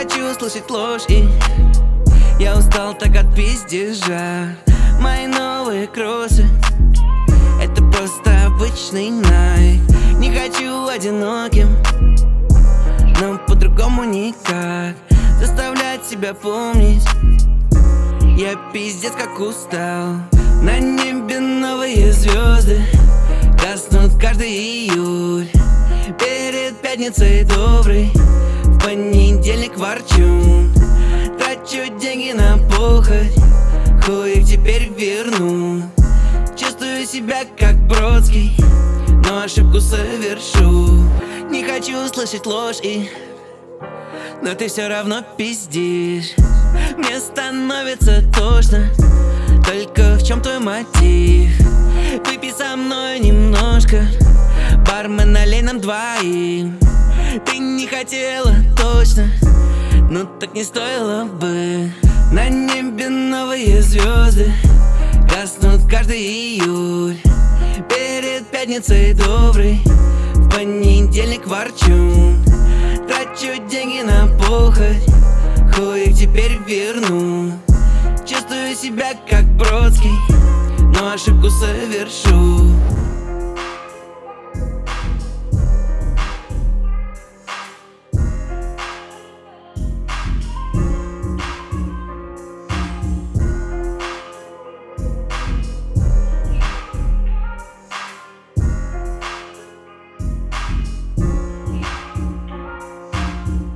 хочу слышать ложь, и я устал так от пиздежа. Мои новые кроссы — это просто обычный Nike. Не хочу одиноким, но по-другому никак. Заставлять себя помнить, я пиздец как устал. На небе новые звезды гаснут каждый июль. Перед пятницей добрый, в понедельник ворчун. Трачу деньги на похоть, хуй их теперь верну. Чувствую себя как Бродский, но ошибку совершу. Не хочу слышать ложь, но ты все равно пиздишь. Мне становится тошно, только в чем твой мотив? Выпей со мной немножко, бармен, налей нам двоим. Ты не хотела точно, но так не стоило бы. На небе новые звезды гаснут каждый июль. Перед пятницей добрый, в понедельник ворчун. Трачу деньги на похоть, хуй их теперь верну. Чувствую себя как Бродский, но ошибку совершу.